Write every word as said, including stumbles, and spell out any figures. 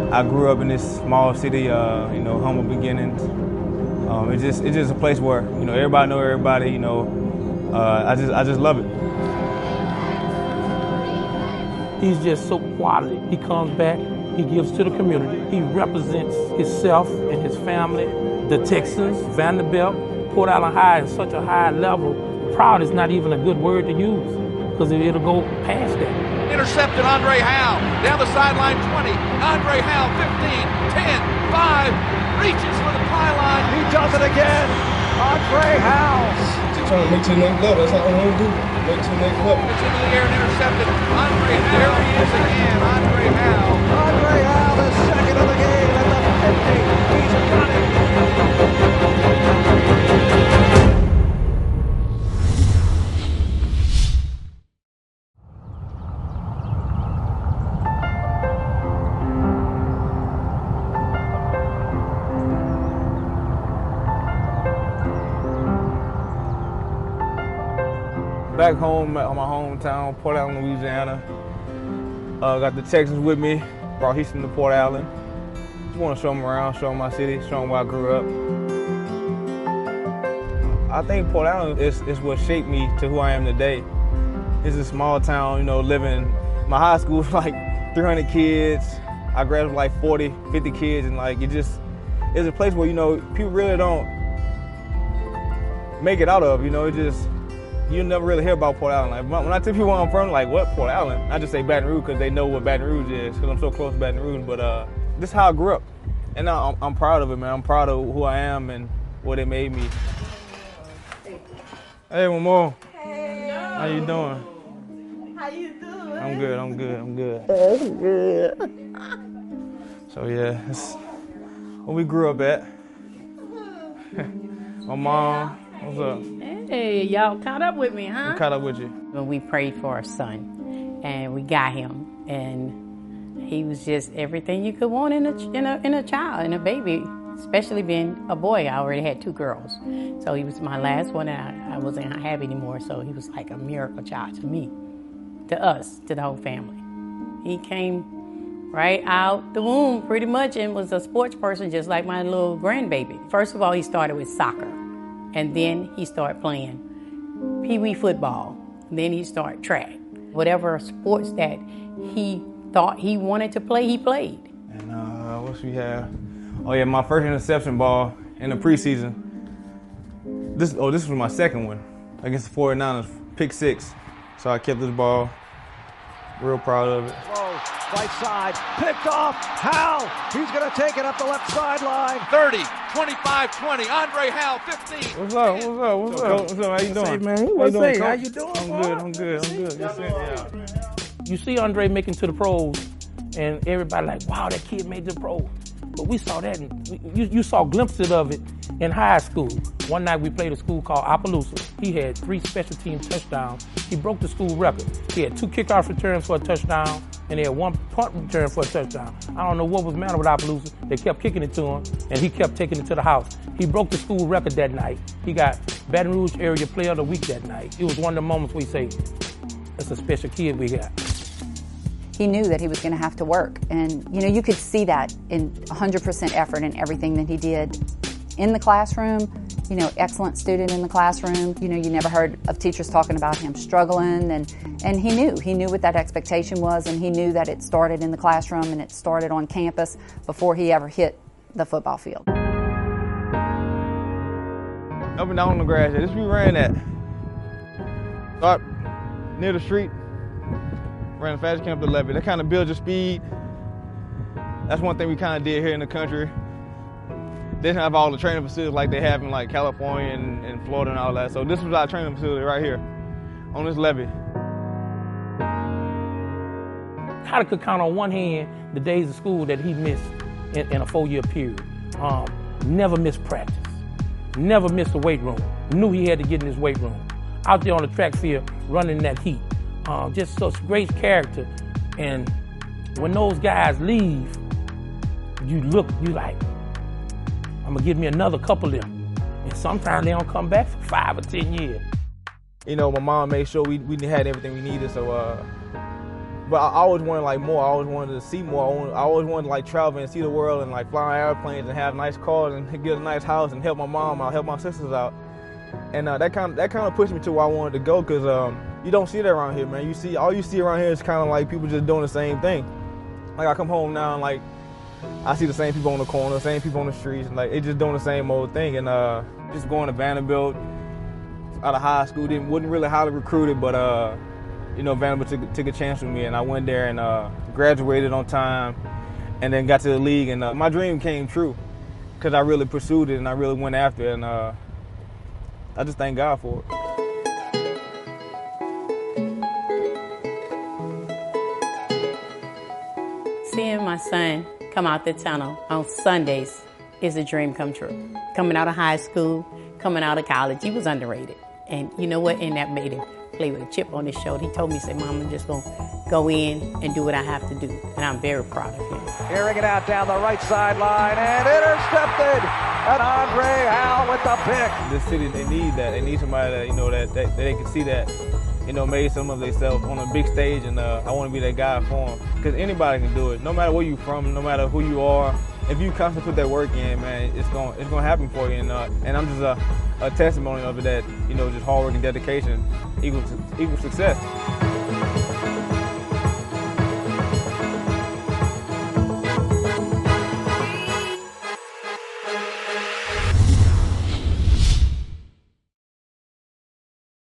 I grew up in this small city, uh, you know, humble beginnings. Um, it's just it's just a place where, you know, everybody know everybody. You know, uh, I just I just love it. He's just so quality. He comes back, he gives to the community. He represents himself and his family. The Texans, Vanderbilt, Port Allen High is such a high level. Proud is not even a good word to use because it'll go past that. Intercepted Andre Howell down the sideline twenty. Andre Howell fifteen, ten, five, reaches for the pylon. He does it again. Andre Howell. Just trying to make to the next level. That's all I want to do. Make to the next level. It's into the air and intercepted. Andre Howell. There he is again. Andre Howell. Andre Howell is second of the game at the fifty. He's got it. Back home at my hometown, Port Allen, Louisiana. Uh, got the Texans with me, brought Houston to Port Allen. Just want to show them around, show them my city, show them where I grew up. I think Port Allen is, is what shaped me to who I am today. It's a small town, you know, living, my high school was like three hundred kids. I graduated with like forty, fifty kids, and like it just, it's a place where, you know, people really don't make it out of, you know, it just, you never really hear about Port Allen. Like, when I tell people where I'm from, like, what, Port Allen? I just say Baton Rouge because they know what Baton Rouge is because I'm so close to Baton Rouge. But uh, this is how I grew up. And now I'm, I'm proud of it, man. I'm proud of who I am and what it made me. Hey, one more. Hey. How you doing? How you doing? I'm good, I'm good, I'm good. That's good. So, yeah, that's where we grew up at. My mom, what's up? Hey, y'all caught up with me, huh? We caught up with you. When we prayed for our son, and we got him, and he was just everything you could want in a in a in a child, in a baby, especially being a boy. I already had two girls, so he was my last one, and I, I wasn't happy anymore. So he was like a miracle child to me, to us, to the whole family. He came right out the womb, pretty much, and was a sports person, just like my little grandbaby. First of all, he started with soccer. And then he started playing pee-wee football. Then he started track. Whatever sports that he thought he wanted to play, he played. And uh, what we have? Oh yeah, my first interception ball in the preseason. This oh, this was my second one against the forty-niners, pick six. So I kept this ball. Real proud of it. Whoa, right side, picked off. Howell, he's going to take it up the left sideline. thirty, twenty-five, twenty. Andre Howell, fifteen. What's up? What's up? What's up? What's up? How you doing? Say, man, what's how you doing, say? How Coach? you doing, I'm boy? good. I'm good. I'm good. Yes, sir. You see Andre making to the pros, and everybody like, wow, that kid made the pros. But we saw that, and you, you saw glimpses of it in high school. One night we played a school called Opelousas. He had three special team touchdowns. He broke the school record. He had two kickoff returns for a touchdown, and he had one punt return for a touchdown. I don't know what was the matter with Opelousas. They kept kicking it to him, and he kept taking it to the house. He broke the school record that night. He got Baton Rouge Area Player of the Week that night. It was one of the moments we say, that's a special kid we got. He knew that he was going to have to work. And, you know, you could see that in one hundred percent effort in everything that he did in the classroom. You know, excellent student in the classroom. You know, you never heard of teachers talking about him struggling. And, and he knew. He knew what that expectation was, and he knew that it started in the classroom and it started on campus before he ever hit the football field. Up and down on the grass. This we ran at. Start near the street. Ran the fastest came up to levee. That kind of builds your speed. That's one thing we kind of did here in the country. They didn't have all the training facilities like they have in like California and, and Florida and all that. So this was our training facility right here on this levee. I could count on one hand the days of school that he missed in, in a four-year period. Um, never missed practice. Never missed the weight room. Knew he had to get in his weight room. Out there on the track field running that heat. Um, just such great character. And when those guys leave, you look, you like, I'm gonna give me another couple of them. And sometimes they don't come back for five or ten years. You know, my mom made sure we, we had everything we needed, so uh, But I always wanted like more. I always wanted to see more. I, wanted, I always wanted to like travel and see the world and like fly on airplanes and have nice cars and get a nice house and help my mom out, help my sisters out. And uh, that kind of that kind of pushed me to where I wanted to go, because um, you don't see that around here, man. You see all you see around here is kind of like people just doing the same thing. Like I come home now and like I see the same people on the corner, the same people on the streets, and like they just doing the same old thing. And uh, just going to Vanderbilt out of high school, didn't wasn't really highly recruited, but uh, you know, Vanderbilt took, took a chance with me, and I went there and uh, graduated on time, and then got to the league, and uh, my dream came true because I really pursued it and I really went after it, and uh, I just thank God for it. Seeing my son come out the tunnel on Sundays is a dream come true. Coming out of high school, coming out of college, he was underrated. And you know what? And that made him play with a chip on his shoulder. He told me, he said, Mom, I'm just going to go in and do what I have to do. And I'm very proud of him. Airing it out down the right sideline and intercepted. And Andre Howell with the pick. This city, they need that. They need somebody that, you know, that, that, that they can see that, you know, made some of themselves on a big stage, and uh, I want to be that guy for them. Because anybody can do it, no matter where you're from, no matter who you are. If you constantly put that work in, man, it's going it's going to happen for you. And uh, and I'm just a, a testimony of it that, you know, just hard work and dedication equals equals success.